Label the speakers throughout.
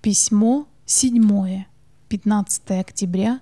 Speaker 1: Письмо 7. 15 октября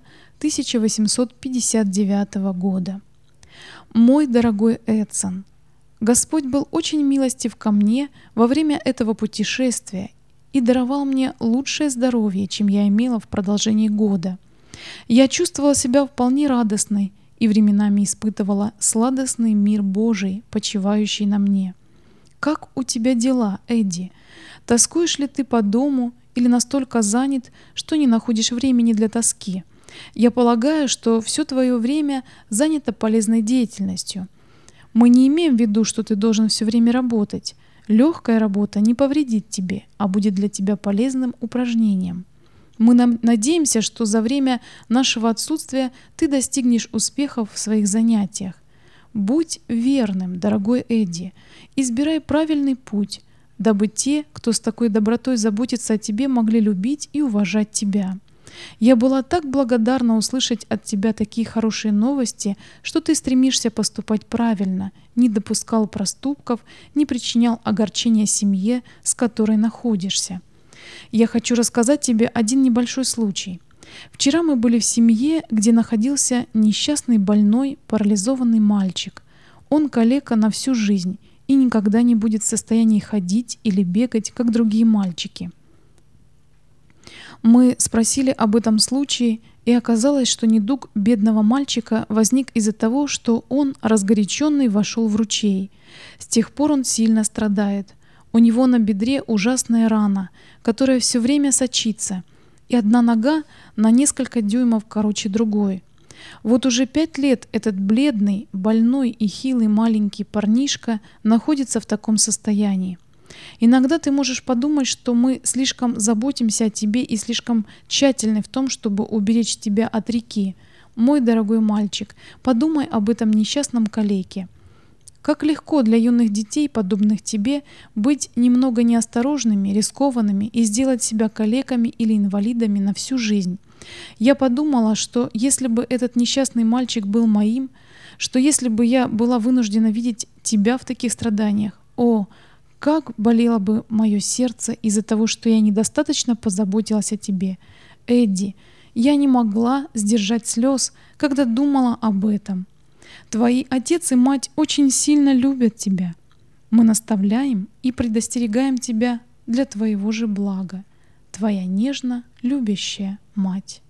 Speaker 1: 1859 года. Мой дорогой Эдсон, Господь был очень милостив ко мне во время этого путешествия и даровал мне лучшее здоровье, чем я имела в продолжении года. Я чувствовала себя вполне радостной и временами испытывала сладостный мир Божий, почивающий на мне. Как у тебя дела, Эдди? Тоскуешь ли ты по дому или настолько занят, что не находишь времени для тоски? Я полагаю, что все твое время занято полезной деятельностью. Мы не имеем в виду, что ты должен все время работать. Легкая работа не повредит тебе, а будет для тебя полезным упражнением. Мы надеемся, что за время нашего отсутствия ты достигнешь успехов в своих занятиях. Будь верным, дорогой Эдди, избирай правильный путь, дабы те, кто с такой добротой заботится о тебе, могли любить и уважать тебя. Я была так благодарна услышать от тебя такие хорошие новости, что ты стремишься поступать правильно, не допускал проступков, не причинял огорчения семье, с которой находишься. Я хочу рассказать тебе один небольшой случай. Вчера мы были в семье, где находился несчастный больной, парализованный мальчик. Он калека на всю жизнь и никогда не будет в состоянии ходить или бегать, как другие мальчики. Мы спросили об этом случае, и оказалось, что недуг бедного мальчика возник из-за того, что он, разгоряченный, вошел в ручей. С тех пор он сильно страдает. У него на бедре ужасная рана, которая все время сочится, и одна нога на несколько дюймов короче другой. Вот уже 5 лет этот бледный, больной и хилый маленький парнишка находится в таком состоянии. Иногда ты можешь подумать, что мы слишком заботимся о тебе и слишком тщательны в том, чтобы уберечь тебя от реки. Мой дорогой мальчик, подумай об этом несчастном калеке. Как легко для юных детей, подобных тебе, быть немного неосторожными, рискованными и сделать себя калеками или инвалидами на всю жизнь. Я подумала, что если бы этот несчастный мальчик был моим, что если бы я была вынуждена видеть тебя в таких страданиях, как болело бы мое сердце из-за того, что я недостаточно позаботилась о тебе. Эдди, я не могла сдержать слез, когда думала об этом. Твои отец и мать очень сильно любят тебя. Мы наставляем и предостерегаем тебя для твоего же блага. Твоя нежно любящая мать.